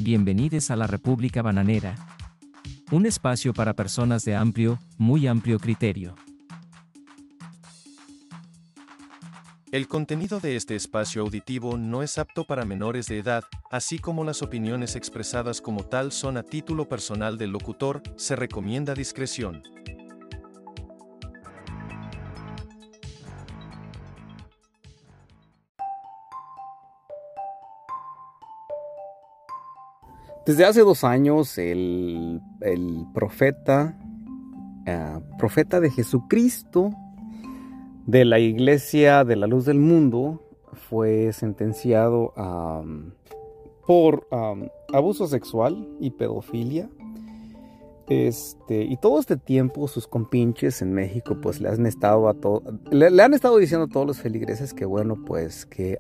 Bienvenidos a la República Bananera. Un espacio para personas de amplio, muy amplio criterio. El contenido de este espacio auditivo no es apto para menores de edad, así como las opiniones expresadas como tal son a título personal del locutor, se recomienda discreción. Desde hace 2 años, el profeta de Jesucristo de la Iglesia de la Luz del Mundo fue sentenciado por abuso sexual y pedofilia. Y todo este tiempo sus compinches en México pues le han estado diciendo a todos los feligreses que bueno, pues que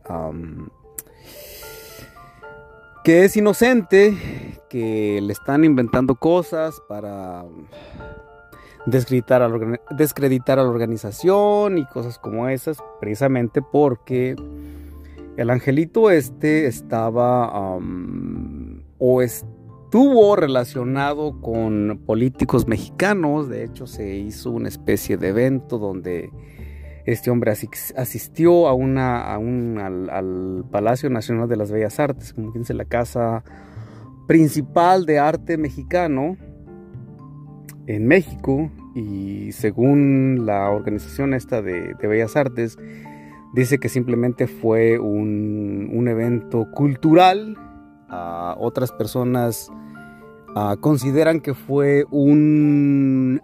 es inocente, que le están inventando cosas para descreditar a la organización y cosas como esas, precisamente porque el angelito estaba o estuvo relacionado con políticos mexicanos. De hecho, se hizo una especie de evento donde este hombre asistió al Palacio Nacional de las Bellas Artes, como quien dice, la casa principal de arte mexicano en México, y según la organización esta de Bellas Artes, dice que simplemente fue un evento cultural. Otras personas consideran que fue un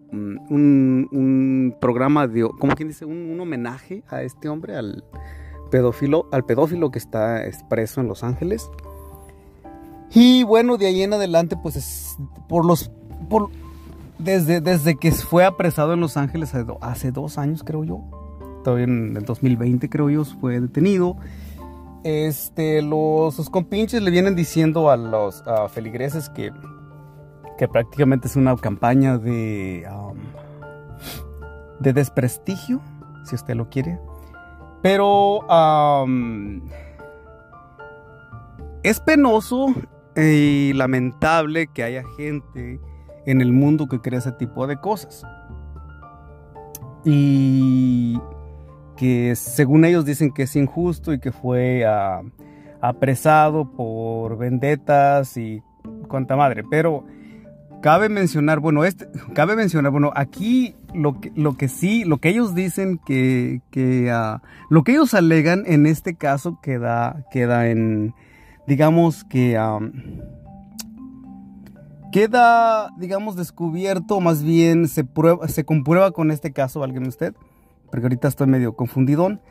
programa de, como quien dice, un homenaje a este hombre, al pedófilo que está preso en Los Ángeles. Y bueno, de ahí en adelante, pues desde que fue apresado en Los Ángeles hace 2 años, creo yo, todavía en el 2020 creo yo, fue detenido. Sus compinches le vienen diciendo a los feligreses que prácticamente es una campaña de desprestigio, si usted lo quiere. Pero es penoso y lamentable que haya gente en el mundo que cree ese tipo de cosas. Y que según ellos dicen que es injusto y que fue apresado por vendetas y cuanta madre. Pero cabe mencionar, aquí lo que ellos dicen lo que ellos alegan en este caso queda en, digamos que queda, digamos, descubierto, más bien se comprueba con este caso, válgame usted, porque ahorita estoy medio confundidón.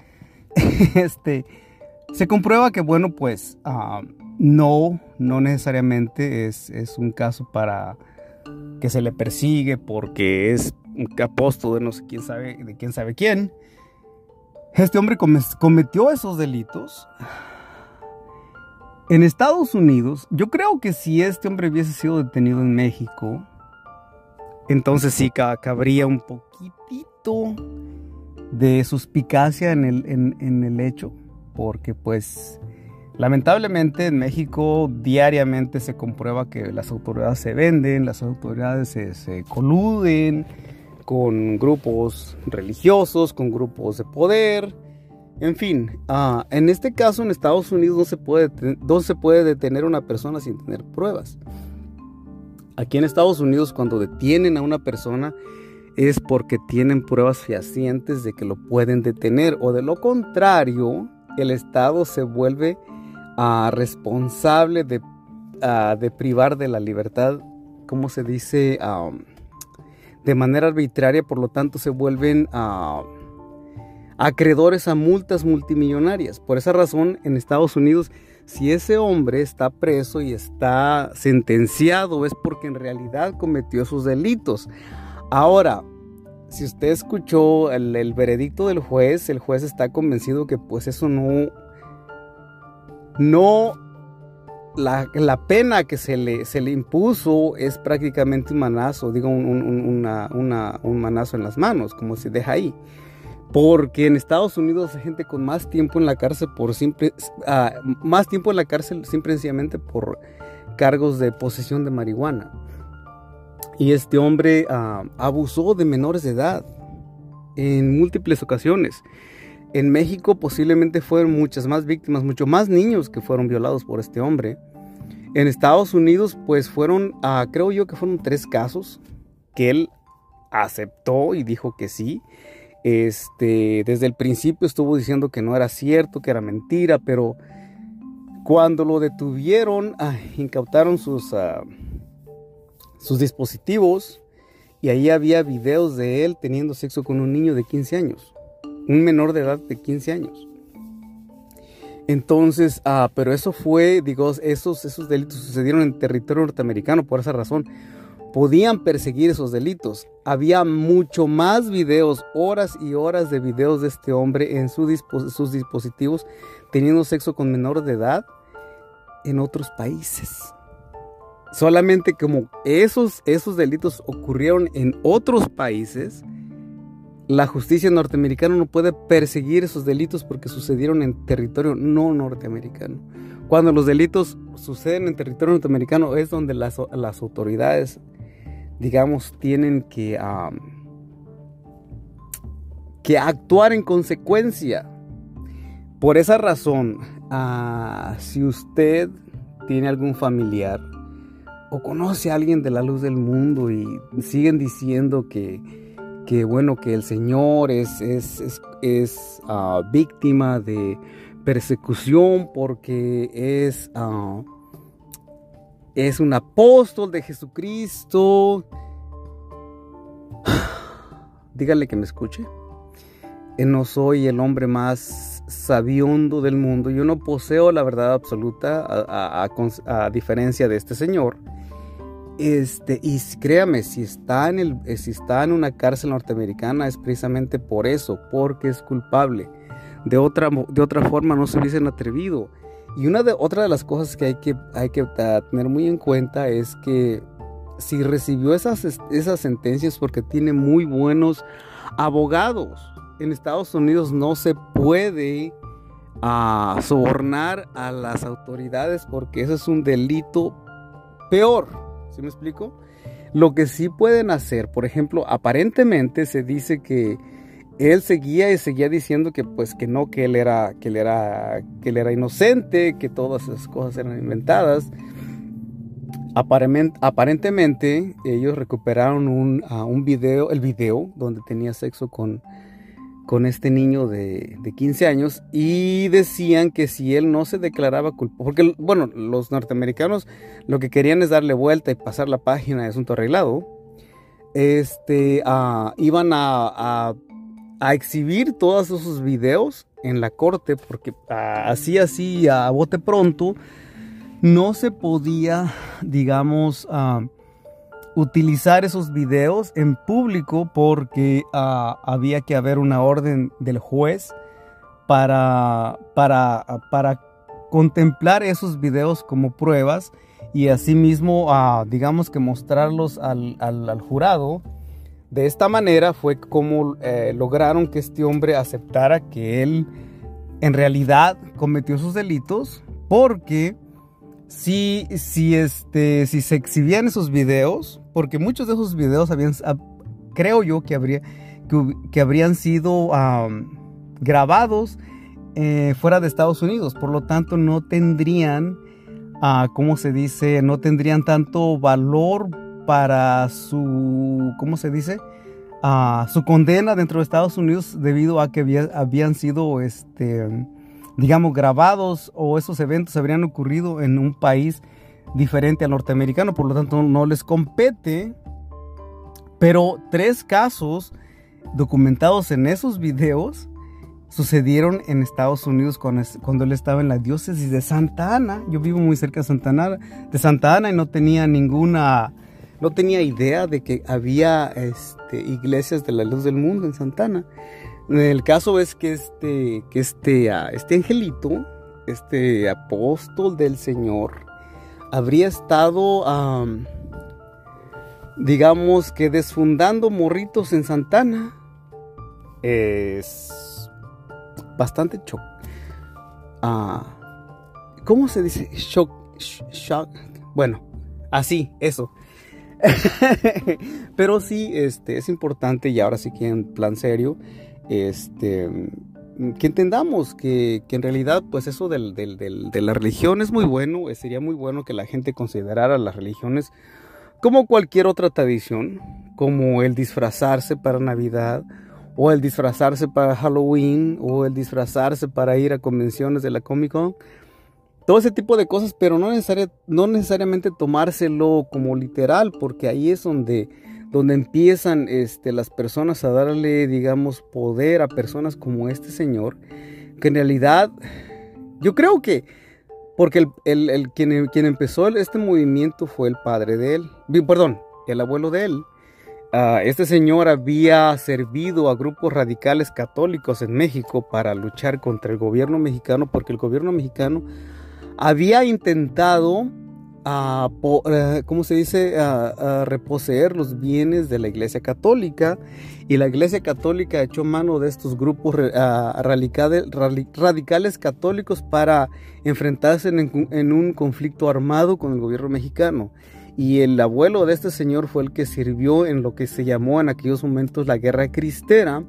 Se comprueba que, bueno, pues no necesariamente es un caso para que se le persigue porque es un apóstol de no sé quién sabe quién. Este hombre cometió esos delitos en Estados Unidos. Yo creo que si este hombre hubiese sido detenido en México, entonces sí cabría un poquitito de suspicacia en el hecho, porque pues lamentablemente en México diariamente se comprueba que las autoridades se venden, las autoridades se coluden con grupos religiosos, con grupos de poder, en fin. En este caso en Estados Unidos no se puede detener a una persona sin tener pruebas. Aquí en Estados Unidos, cuando detienen a una persona es porque tienen pruebas fehacientes de que lo pueden detener, o de lo contrario el Estado se vuelve responsable de privar de la libertad, ¿cómo se dice? De manera arbitraria. Por lo tanto se vuelven acreedores a multas multimillonarias. Por esa razón, en Estados Unidos, si ese hombre está preso y está sentenciado, es porque en realidad cometió sus delitos. Ahora, si usted escuchó el veredicto del juez, el juez está convencido que pues eso la pena que se le impuso es prácticamente un manazo, digo un manazo en las manos, como se deja ahí. Porque en Estados Unidos hay gente con más tiempo en la cárcel simple y sencillamente por cargos de posesión de marihuana. Y este hombre abusó de menores de edad en múltiples ocasiones. En México posiblemente fueron muchas más víctimas, mucho más niños que fueron violados por este hombre. En Estados Unidos pues fueron, creo yo que fueron 3 casos que él aceptó y dijo que sí. Desde el principio estuvo diciendo que no era cierto, que era mentira, pero cuando lo detuvieron, incautaron sus dispositivos y ahí había videos de él teniendo sexo con un niño de 15 años, un menor de edad de 15 años. Entonces, pero eso fue, digo, esos delitos sucedieron en territorio norteamericano. Por esa razón podían perseguir esos delitos. Había mucho más videos, horas y horas de videos de este hombre en sus dispositivos teniendo sexo con menores de edad en otros países. Solamente como esos delitos ocurrieron en otros países, la justicia norteamericana no puede perseguir esos delitos porque sucedieron en territorio no norteamericano. Cuando los delitos suceden en territorio norteamericano es donde las autoridades, digamos, tienen que actuar en consecuencia. Por esa razón, si usted tiene algún familiar o conoce a alguien de la luz del mundo y siguen diciendo que el Señor es víctima de persecución porque es un apóstol de Jesucristo, dígale que me escuche. No soy el hombre más sabiondo del mundo. Yo no poseo la verdad absoluta a diferencia de este señor. Y créame, si está en una cárcel norteamericana es precisamente por eso, porque es culpable. De otra forma no se hubiesen atrevido. Y otra de las cosas que hay que tener muy en cuenta es que si recibió esas sentencias porque tiene muy buenos abogados. En Estados Unidos no se puede sobornar a las autoridades porque eso es un delito peor. ¿Sí me explico? Lo que sí pueden hacer, por ejemplo, aparentemente se dice que él seguía diciendo que él era inocente, que todas esas cosas eran inventadas. Aparentemente ellos recuperaron el video donde tenía sexo con este niño de 15 años y decían que si él no se declaraba culpable, porque bueno, los norteamericanos lo que querían es darle vuelta y pasar la página de asunto arreglado, iban a exhibir todos esos videos en la corte porque así a bote pronto no se podía, digamos, utilizar esos videos en público porque había que haber una orden del juez para contemplar esos videos como pruebas y asimismo digamos que mostrarlos al jurado. De esta manera fue como lograron que este hombre aceptara que él en realidad cometió sus delitos, porque si se exhibían esos videos, porque muchos de esos videos creo yo que habrían sido grabados fuera de Estados Unidos, por lo tanto no tendrían, ¿cómo se dice? No tendrían tanto valor para su condena dentro de Estados Unidos debido a que habían sido digamos grabados, o esos eventos habrían ocurrido en un país diferente al norteamericano, por lo tanto no les compete. Pero 3 casos documentados en esos videos sucedieron en Estados Unidos cuando él estaba en la diócesis de Santa Ana. Yo vivo muy cerca de Santa Ana y no tenía idea de que había iglesias de la luz del mundo en Santa Ana. El caso es que este angelito, este apóstol del Señor, habría estado, digamos que desfundando morritos en Santa Ana. Es bastante ¿cómo se dice? Bueno, así, eso. Pero sí, es importante, y ahora sí que en plan serio, que entendamos que en realidad, pues eso de la religión es muy bueno. Sería muy bueno que la gente considerara las religiones como cualquier otra tradición, como el disfrazarse para Navidad, o el disfrazarse para Halloween, o el disfrazarse para ir a convenciones de la Comic Con. Todo ese tipo de cosas, pero no necesariamente tomárselo como literal, porque ahí es donde empiezan las personas a darle, digamos, poder a personas como este señor, que en realidad, yo creo que, porque quien empezó este movimiento fue el padre de él, perdón, el abuelo de él. Este señor había servido a grupos radicales católicos en México para luchar contra el gobierno mexicano, porque el gobierno mexicano había intentado, ¿cómo se dice?, reposeer los bienes de la Iglesia Católica, y la Iglesia Católica echó mano de estos grupos radicales católicos para enfrentarse en un conflicto armado con el gobierno mexicano. Y el abuelo de este señor fue el que sirvió en lo que se llamó en aquellos momentos la Guerra Cristera,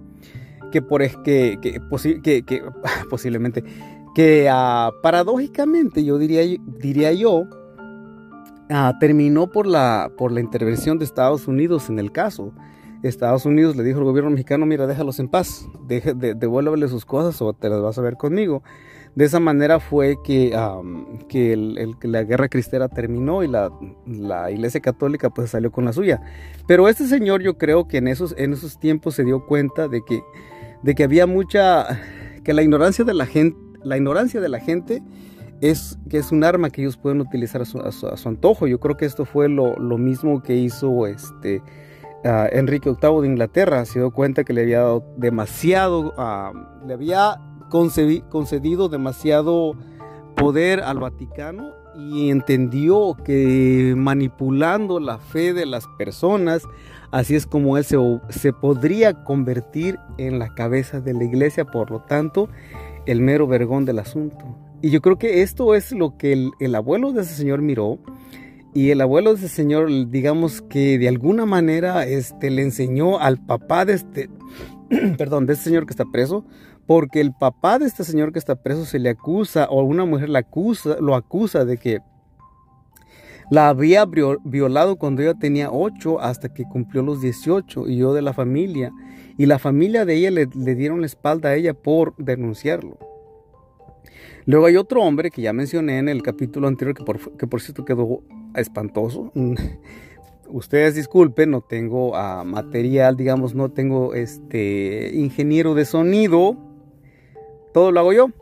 posiblemente, paradójicamente yo diría yo, terminó por la intervención de Estados Unidos en el caso. Estados Unidos le dijo al gobierno mexicano: mira, déjalos en paz, devuélvele sus cosas o te las vas a ver conmigo. De esa manera fue que la Guerra Cristera terminó, y la Iglesia Católica pues salió con la suya. Pero este señor, yo creo que en esos tiempos se dio cuenta de que había que la ignorancia de la gente es un arma que ellos pueden utilizar a su antojo. Yo creo que esto fue lo mismo que hizo Enrique VIII de Inglaterra. Se dio cuenta que le había dado demasiado, le había concedido demasiado poder al Vaticano, y entendió que manipulando la fe de las personas, así es como él se podría convertir en la cabeza de la iglesia, por lo tanto, el mero vergón del asunto. Y yo creo que esto es lo que el abuelo de ese señor miró, y el abuelo de ese señor, digamos que de alguna manera le enseñó al papá de este señor que está preso, porque el papá de este señor que está preso se le acusa, o una mujer lo acusa de que la había violado cuando ella tenía 8 hasta que cumplió los 18, y yo de la familia, y la familia de ella le dieron la espalda a ella por denunciarlo. Luego hay otro hombre que ya mencioné en el capítulo anterior, que por cierto quedó espantoso. Ustedes disculpen, no tengo material, digamos, no tengo ingeniero de sonido. Todo lo hago yo.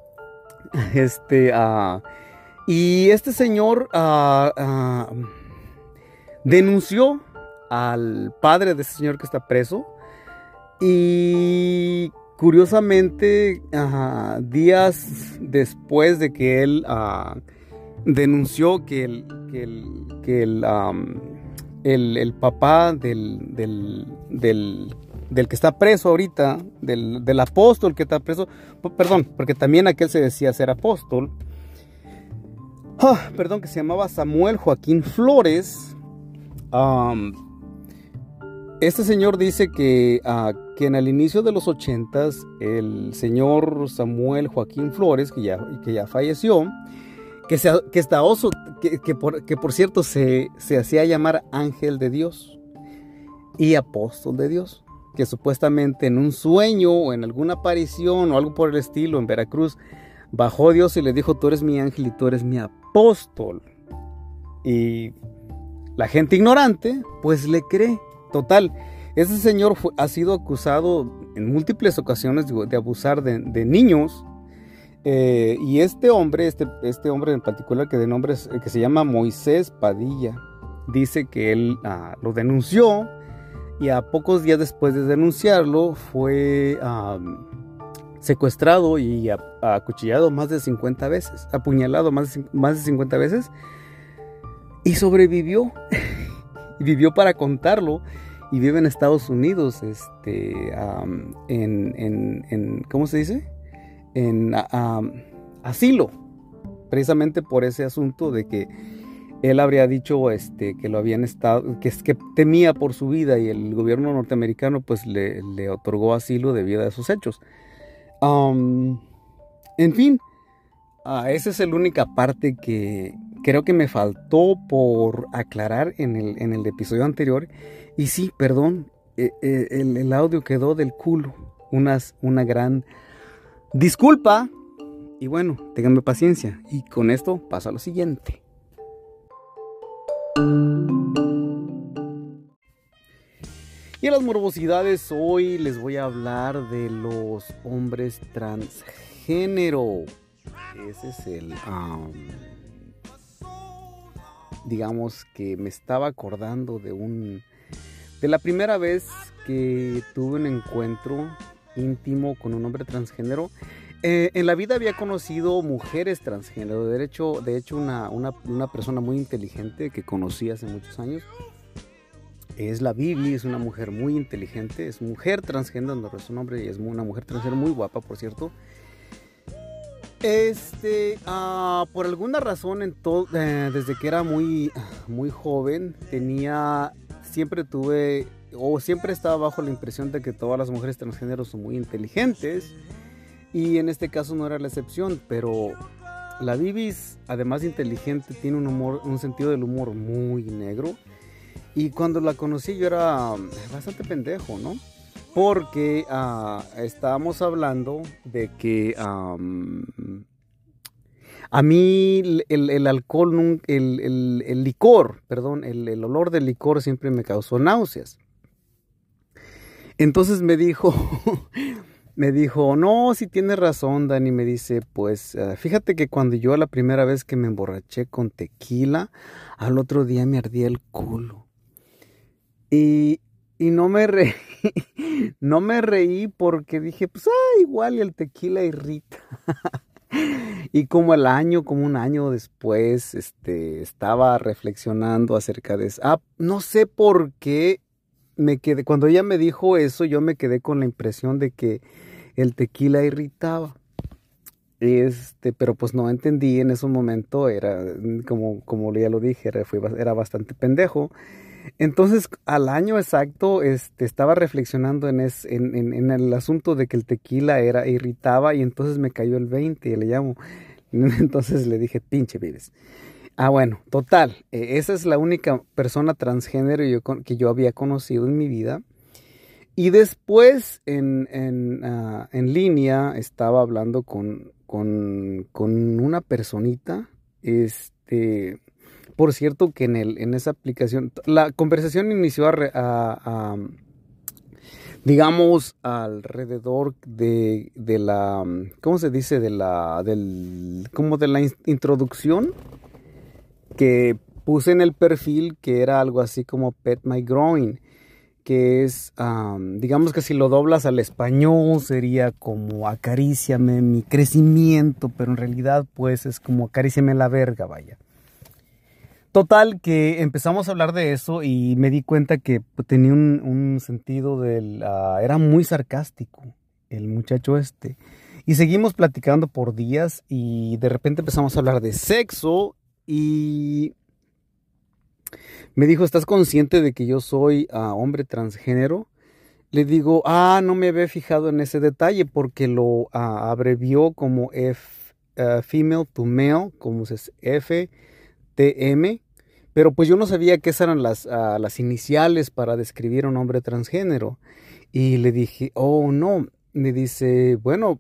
Y este señor denunció al padre de ese señor que está preso, y curiosamente, días después de que él denunció que el papá del que está preso ahorita, del apóstol que está preso, perdón, porque también aquel se decía ser apóstol, que se llamaba Samuel Joaquín Flores. Este señor dice que en el inicio de los 80s, el señor Samuel Joaquín Flores, que ya falleció, que por cierto se hacía llamar ángel de Dios y apóstol de Dios, que supuestamente en un sueño o en alguna aparición o algo por el estilo en Veracruz, bajó Dios y le dijo: tú eres mi ángel y tú eres mi apóstol. Y la gente ignorante pues le cree. Total, ese señor ha sido acusado en múltiples ocasiones de abusar de niños. Y este hombre en particular, que de nombre que se llama Moisés Padilla, dice que él lo denunció, y a pocos días después de denunciarlo fue secuestrado y acuchillado más de 50 veces, apuñalado más de 50 veces, y sobrevivió. Y vivió para contarlo, y vive en Estados Unidos, ¿cómo se dice? En asilo, precisamente por ese asunto de que él habría dicho que lo habían estado, que temía por su vida, y el gobierno norteamericano pues le otorgó asilo debido a esos hechos. En fin, esa es la única parte que creo que me faltó por aclarar en el episodio anterior. Y sí, perdón, el audio quedó del culo. Una gran disculpa. Y bueno, ténganme paciencia. Y con esto paso a lo siguiente. Y en las morbosidades hoy les voy a hablar de los hombres transgénero. Ese es digamos que me estaba acordando de la primera vez que tuve un encuentro íntimo con un hombre transgénero. En la vida había conocido mujeres transgénero. De hecho una persona muy inteligente que conocí hace muchos años es la Bibi. Es una mujer muy inteligente, es mujer transgénero, no es su nombre, y es una mujer transgénero muy guapa, por cierto. Por alguna razón desde que era muy joven siempre estaba bajo la impresión de que todas las mujeres transgénero son muy inteligentes, y en este caso no era la excepción. Pero la Bibis, además de inteligente, tiene un sentido del humor muy negro, y cuando la conocí yo era bastante pendejo, ¿no? Porque estábamos hablando de que a mí el alcohol, el licor, perdón, el olor del licor siempre me causó náuseas. Entonces me dijo, no, si tienes razón, Dani. Me dice, pues fíjate que cuando yo la primera vez que me emborraché con tequila, al otro día me ardía el culo. Y no me reí, no me reí porque dije, pues igual el tequila irrita. Y como un año después, estaba reflexionando acerca de eso. No sé por qué cuando ella me dijo eso, yo me quedé con la impresión de que el tequila irritaba. Pero pues no entendí en ese momento. Era como ya lo dije, era bastante pendejo. Entonces, al año exacto, estaba reflexionando en el asunto de que el tequila irritaba, y entonces me cayó el 20, le llamo. Entonces le dije, pinche vives. Bueno, total, esa es la única persona transgénero que yo había conocido en mi vida. Y después, en línea, estaba hablando con una personita, por cierto, que en esa aplicación la conversación inició digamos alrededor de la, ¿cómo se dice? Como de la introducción que puse en el perfil, que era algo así como Pet My Growing, que es, digamos que si lo doblas al español sería como acaríciame mi crecimiento, pero en realidad pues es como acaríciame la verga, vaya. Total, que empezamos a hablar de eso y me di cuenta que tenía un sentido era muy sarcástico el muchacho Y seguimos platicando por días, y de repente empezamos a hablar de sexo, y me dijo, ¿estás consciente de que yo soy hombre transgénero? Le digo, no me había fijado en ese detalle, porque lo abrevió como female to male, como es FTM. Pero pues yo no sabía que esas eran las iniciales para describir a un hombre transgénero. Y le dije, oh no. Me dice, bueno,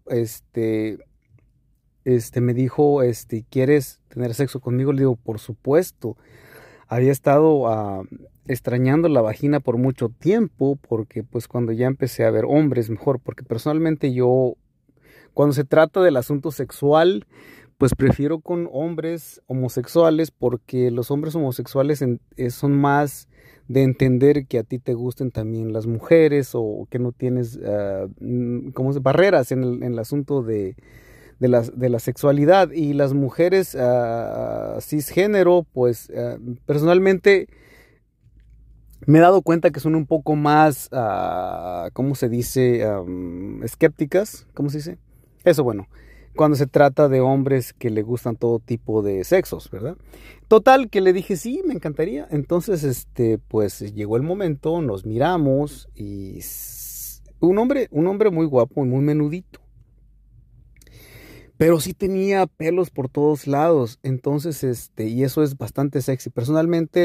me dijo, ¿quieres tener sexo conmigo? Le digo, por supuesto. Había estado extrañando la vagina por mucho tiempo, porque pues cuando ya empecé a ver hombres mejor, porque personalmente yo, cuando se trata del asunto sexual, pues prefiero con hombres homosexuales, porque los hombres homosexuales son más de entender que a ti te gusten también las mujeres, o que no tienes barreras en el asunto de la sexualidad. Y las mujeres cisgénero, pues personalmente me he dado cuenta que son un poco más, ¿cómo se dice? Escépticas, ¿cómo se dice? Eso, bueno, cuando se trata de hombres que le gustan todo tipo de sexos, ¿verdad? Total, que le dije, sí, me encantaría. Entonces, pues llegó el momento, nos miramos y un hombre muy guapo y muy menudito. Pero sí tenía pelos por todos lados. Entonces, y eso es bastante sexy. Personalmente,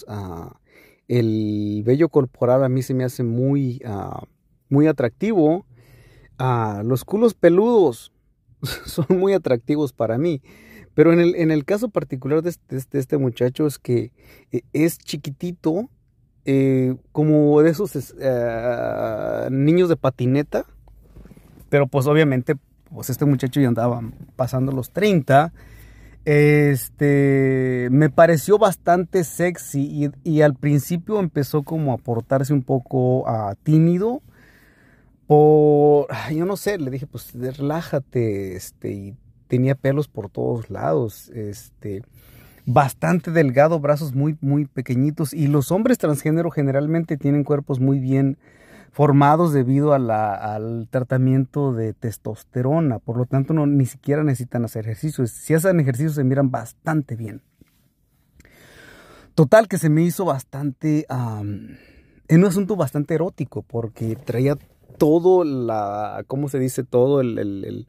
el vello corporal a mí se me hace muy atractivo. Los culos peludos son muy atractivos para mí. Pero en el caso particular de este muchacho es que es chiquitito, como de esos niños de patineta. Pero pues obviamente pues este muchacho ya andaba pasando los 30. Me pareció bastante sexy y al principio empezó como a portarse un poco tímido. Yo no sé, le dije, pues relájate, y tenía pelos por todos lados, bastante delgado, brazos muy, muy pequeñitos, y los hombres transgénero generalmente tienen cuerpos muy bien formados debido al tratamiento de testosterona, por lo tanto ni siquiera necesitan hacer ejercicios. Si hacen ejercicios se miran bastante bien. Total, que se me hizo bastante, en un asunto bastante erótico, porque traía todo ¿cómo se dice? Todo el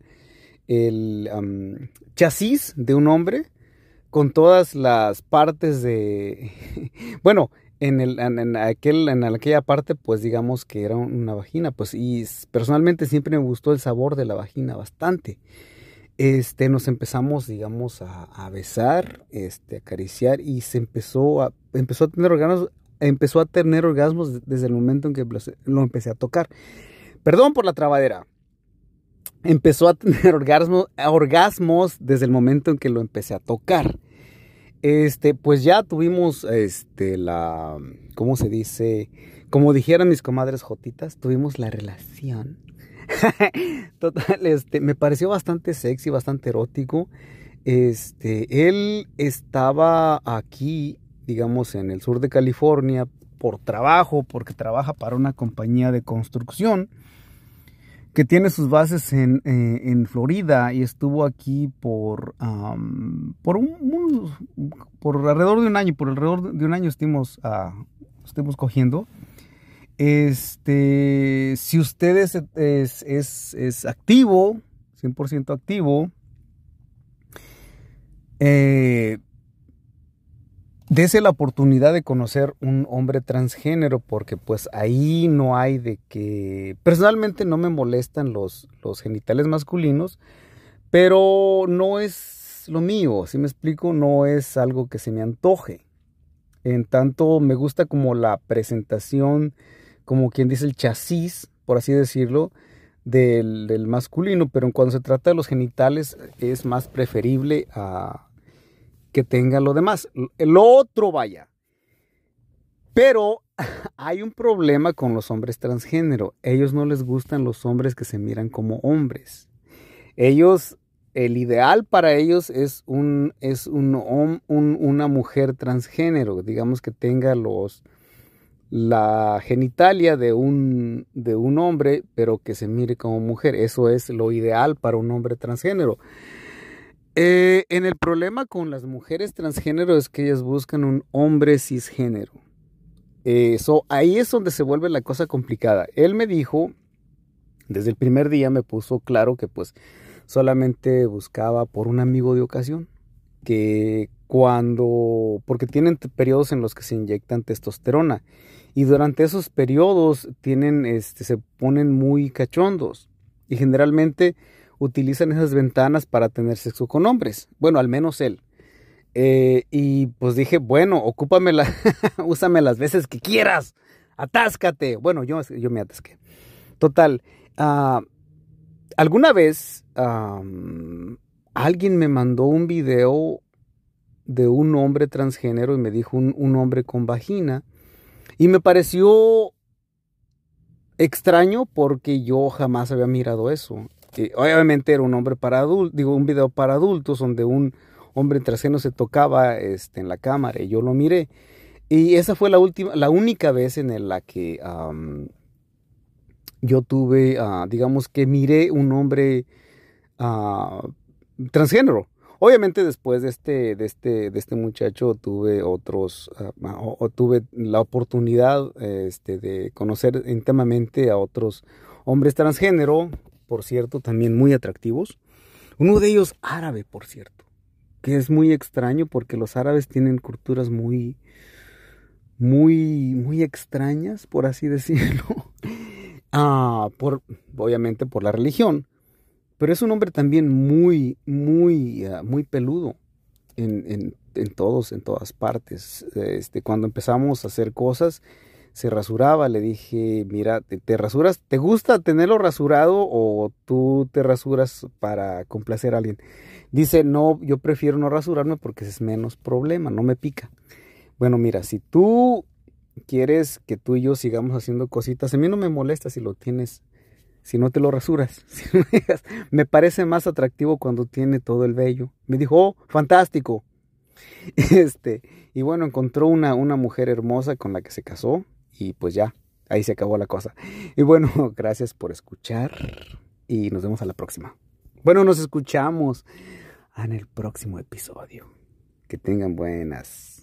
chasis de un hombre, con todas las partes de, bueno, en aquella parte, pues digamos que era una vagina, pues, y personalmente siempre me gustó el sabor de la vagina bastante. Nos empezamos, digamos, a besar, a acariciar, y empezó a tener orgasmos desde el momento en que lo empecé a tocar. Perdón por la trabadera. Empezó a tener orgasmos desde el momento en que lo empecé a tocar. Pues ya tuvimos, ¿cómo se dice? Como dijeran mis comadres jotitas, tuvimos la relación. Total, me pareció bastante sexy, bastante erótico. Él estaba aquí, digamos, en el sur de California por trabajo, porque trabaja para una compañía de construcción que tiene sus bases en Florida, y estuvo aquí por alrededor de un año. Por alrededor de un año estuvimos cogiendo. Si usted es activo, 100% activo, dese la oportunidad de conocer un hombre transgénero, porque pues ahí no hay de que... Personalmente no me molestan los genitales masculinos, pero no es lo mío, ¿sí me explico? No es algo que se me antoje. En tanto me gusta como la presentación, como quien dice el chasis, por así decirlo, del masculino, pero cuando se trata de los genitales es más preferible que tenga lo demás. El otro, vaya. Pero hay un problema con los hombres transgénero. Ellos no les gustan los hombres que se miran como hombres. El ideal para ellos es una mujer transgénero, digamos que tenga la genitalia de un hombre, pero que se mire como mujer. Eso es lo ideal para un hombre transgénero. En el problema con las mujeres transgénero es que ellas buscan un hombre cisgénero. Ahí es donde se vuelve la cosa complicada. Él me dijo, desde el primer día me puso claro que pues solamente buscaba por un amigo de ocasión, porque tienen periodos en los que se inyectan testosterona, y durante esos periodos se ponen muy cachondos, y generalmente utilizan esas ventanas para tener sexo con hombres. Bueno, al menos él. Y pues dije, bueno, úsame las veces que quieras, atáscate. Bueno, yo me atasqué. Total, alguna vez alguien me mandó un video de un hombre transgénero y me dijo un hombre con vagina, y me pareció extraño porque yo jamás había mirado eso. Obviamente era un hombre para adultos, un video para adultos donde un hombre transgénero se tocaba en la cámara, y yo lo miré. Y esa fue la única vez en la que yo tuve, digamos que miré un hombre transgénero. Obviamente después de este muchacho tuve tuve la oportunidad de conocer íntimamente a otros hombres transgénero, por cierto, también muy atractivos. Uno de ellos árabe, por cierto, que es muy extraño porque los árabes tienen culturas muy extrañas, por así decirlo, obviamente por la religión. Pero es un hombre también muy peludo en todas partes. Cuando empezamos a hacer cosas, se rasuraba. Le dije, mira, ¿te rasuras? ¿Te gusta tenerlo rasurado o tú te rasuras para complacer a alguien? Dice, no, yo prefiero no rasurarme porque es menos problema, no me pica. Bueno, mira, si tú quieres que tú y yo sigamos haciendo cositas, a mí no me molesta si lo tienes. Si no te lo rasuras, me parece más atractivo cuando tiene todo el vello. Me dijo, oh, fantástico. Y bueno, encontró una mujer hermosa con la que se casó y pues ya, ahí se acabó la cosa. Y bueno, gracias por escuchar y nos vemos a la próxima. Bueno, nos escuchamos en el próximo episodio. Que tengan buenas.